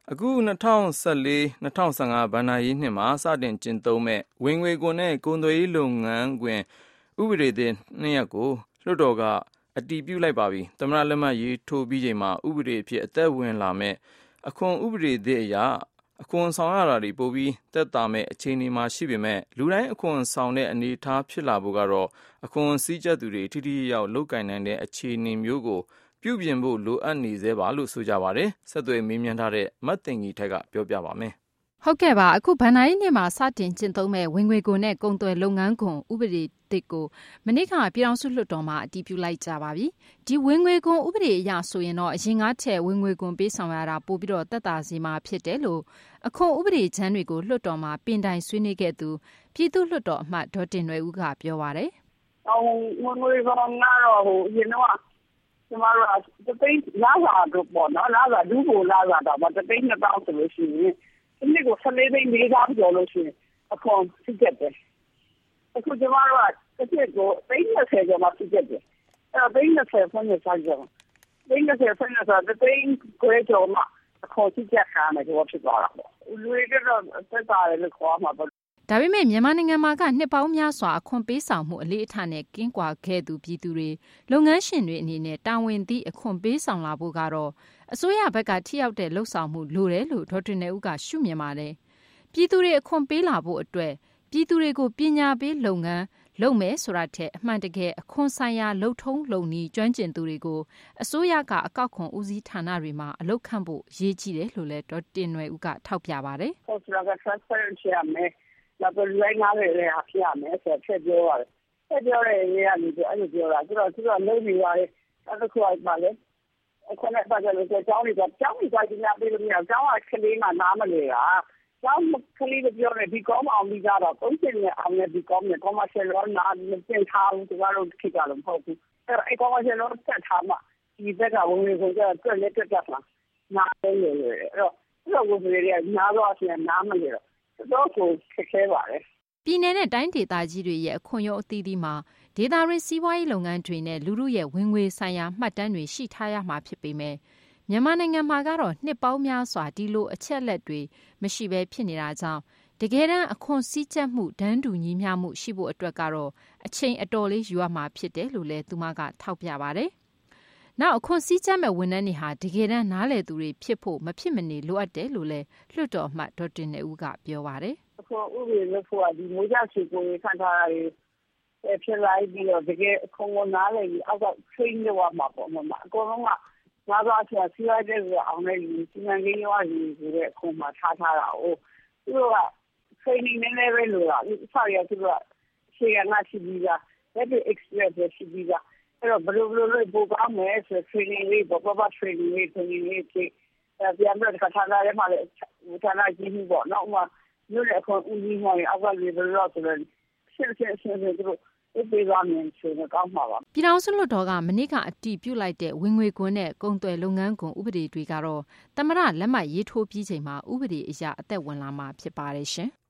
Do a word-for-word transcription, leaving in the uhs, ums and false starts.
အခု၂၀၁၄-၂၀၁၅ ဘဏ္ဍာရေးနှစ်မှာစတင်ကျင့်သုံးမဲ့ဝင်ငွေခွန်နဲ့ကုန်သွယ်ရေးလုပ်ငန်းခွင်ဥပဒေသစ်နှစ်ရပ်ကိုလွှတ်တော်ကအတည်ပြုလိုက်ပါပြီ။သမ္မတလက်မှတ်ရေးထိုးပြီးချိန်မှာဥပဒေအဖြစ်အသက်ဝင်လာမဲ့အခွန်ဥပဒေသစ်အရအခွန်ဆောင်ရတာတွေပိုပြီးသက်သာမဲ့အခြေအနေမှာရှိပေမဲ့လူတိုင်းအခွန်ဆောင်တဲ့အနေအထားဖြစ်လာဖို့ကတော့အခွန်စည်းကြပ်သူတွေထိထိရောက်လုပ်ကိုင်နိုင်တဲ့အခြေအနေမျိုးကိုပြုပြင်ဖို့လိုအပ်နေသေးပါလို့ဆိုကြပါတယ်။ဆက်သွယ်မေးမြန်းထားတဲ့မတ်တင်ကြီးထက်ကပြောပြပါမယ်။ဟုတ်ကဲ့ပါအခုဘဏ္ဍာရေးနှစ်မှာစတင်ကျင့်သုံးမဲ့ဝင်ငွေခွန်နဲ့ကုန်သွယ်လုပ်ငန်းခွန်ဥပဒေသစ်ကိုမနေ့ကပြည်ထောင်စုလွှတ်တော်မှာအတည်ပြုလိုက်ကြပါပြီ။ဒီဝင်ငွေခွန်ဥပဒေအရဆိုရင်တော့အရင်ကထက်ဝင်ငွေခွန်ပေးဆောင်ရတာပိုပြီးတော့သက်သာစေမှာဖြစ်တယ်လို့အခွန်ဥပဒေချမ်းတွေကိုလွှတ်တော်မှာပင်တိုင်ဆွေးနွေးခဲ့သူပြည်သူ့လွှတ်တော်အမတ်ဒေါ်တင်နွယ်ဦးကပြောပါတယ်။အော်ဝင်ငွေခွန်ကတော့ဟိုအရင်တော့ကျမတို့ကတသိန်းလာစာတော့ပေါ့နော်လာစာဒူးကိုလာစာတော့တသိန်းနှစ်သောင်းဆိုလို့ရှိရင်ဒီနေ့ကိုဆယ်လေးသိန်းလေးသောင်းကျော်လို့ရှိရင်အခွန်စည်းကြပ်တယ်အခုကျမတို့ကတစ်ချက်ကိုသိန်းနှစ်ဆယ်ကျော်မှစည်းကြပ်တယ်အဲ့တော့သိန်းနှစ်ဆယ်ဖွင့်ရစားကြတယ်သိန်းနှစ်ဆယ်ဖွင့်ရစားတသိန်းကိုကျော်မှအခွန်စည်းကြပ်ခံမယ်တော့ဖြစ်သွားတာပေါ့လူတွေကတော့သက်သာတယ်လို့ခေါ်မှာပေါ့ဒါပေမဲ့မြန်မာနိုင်ငံမှာကနှစ်ပေါင်းများစွာအခွန်ပေးဆောင်မှုအလေးအထားနဲ့ကင်းကွာခဲ့သူပြည်သူတွေလုပ်ငန်းရှင်တွေအနေနဲ့တာဝန်သည့်အခွန်ပေးဆောင်လာဖို့ကတော့အစိုးရဘက်ကထိရောက်တဲ့လှုပ်ဆောင်မှုလိုတယ်လို့ဒေါက်တာနေဦးကရှုမြင်ပါတယ်။ပြည်သူတွေအခွန်ပေးလာဖို့အတွက်ပြည်သူတွေကိုပညာပေးလုပ်ငန်းလုပ်မယ်ဆိုတာထက်အမှန်တကယ်အခွန်ဆိုင်ရာလှုပ်ထုံးလုပ်နည်းကျွမ်းကျင်သူတွေကိုအစိုးရကအကောက်ခွန်ဦးစီးဌာနတွေမှာအလုပ်ခန့်ဖို့ရည်ကြီးတယ်လို့လည်းဒေါက်တင်နွယ်ဦးကထောက်ပြပါတယ်။ဟုတ်ကဲ့ transparency ရမယ်လာပလူလိုက်နားလေရဖြစ်ရမယ်ဆိုဖြစ်ပြောရတယ်။ဖြစ်ပြောတဲ့နေရာမျိုးအဲ့လိုပြောတာသူတို့သူတို့လုံးနေရတယ်အဲ့ဒါကိုပါလေအခုလည်းပတ်သက်လို့ကြောင်းတွေကကြောင်းတွေကဒီနာပေးလို့မရကြောင်းကကလေးမှနားမလဲတာကြောင်းကလေးတွေပြောတယ်ဒီကောင်းအောင်ပြီးကြတော့သုံးချက်နဲ့အောင်နဲ့ဒီကောင်းနဲ့ commercial လောနာမတင်ထားဘူးသူတို့ခိကြလို့မဟုတ်ဘူးအဲ့အဲ့ commercial လောဆက်ထားမှဒီဘက်ကဝင်ဝင်ဆိုကြတွက်လက်တွက်တာနားတယ်လေအဲ့တော့သူတို့ဝင်တွေကနားတော့အရင်နားမလဲတော့တော့ကိုခက်ခဲပါတယ်ပြည်내နဲ့တိုင်းဒေသကြီးတွေရဲ့အခွန်ရုံးအသီးသီးမှာဒေသရင်းစီးပွားရေးလုပ်ငန်းတွေနဲ့လူမှုရဲ့ဝင်ငွေဆိုင်ရာမှတ်တမ်းတွေရှိထားရမှာဖြစ်ပေမဲ့မြန်မာနိုင်ငံမှာကတော့နှစ်ပေါင်းများစွာဒီလိုအချက်လက်တွေမရှိဘဲဖြစ်နေတာကြောင့်တကယ်တမ်းအခွန်စည်းကြပ်မှုဒန်းတူညီမျှမှုရှိဖို့အတွက်ကတော့အချိန်အတော်လေးယူရမှာဖြစ်တယ်လို့လည်းသူမကထောက်ပြပါတယ်။နောက်အခွန်စည်းကြပ်မဲ့ဝန်ထမ်းတွေဟာတကယ်တမ်းနားလည်သူတွေဖြစ်ဖို့မဖြစ်မနေလိုအပ်တယ်လို့လည်းလွှတ်တော်အမတ်ဒေါက်တင်နေဦးကပြောပါတယ်။အခွန်ဥပဒေလို့ဆိုတာဒီမိုးကြချီကိုခံထားရတဲ့ဖြစ်လိုက်ပြီးတော့တကယ်အခွန်ကိုနားလည်ပြီးအောက်က train လုပ်ရမှာပေါ့မမအကုန်လုံးကလာပါချာစီရတဲ့အောင်လည်းဒီနိုင်ငံရေးရောဒီဆိုတဲ့အခွန်မှာထားထားတာ哦သူတို့က training နည်းနည်းပဲလို့လားဆောက်ရသူတို့ကရှေ့ကငါရှိပြီးသား that experience ရှိပြီးသားအဲ့တော့ဘယ်လိုဘယ်လိုပို့ကောင်းမယ်ဆို training လေးပေါ့ပေါ့ training လေး training လေးဖြစ်ပြန်ပြီးတော့ထားထားရမှာလေထားထားကြည့်ပြီးပေါ့နော်ဥမျိုးလည်းအခွန်ဦးကြီးမှရင်အောက်ကလေဘယ်လိုဆိုတော့ရှင်းရှင်းရှင်းရှင်းသူတို့ပြည်ထောင်စုလွှတ်တော်ကမနေ့ကအတည်ပြုလိုက်တဲ့ဝင်ငွေခွန်နဲ့ကုန်သွယ်လုပ်ငန်းခွန်ဥပဒေတွေကတော့သမ္မတလက်မှတ်ရေးထိုးပြီးချိန်မှာဥပဒေအရအသက်ဝင်လာမှာဖြစ်ပါတယ်ရှင်။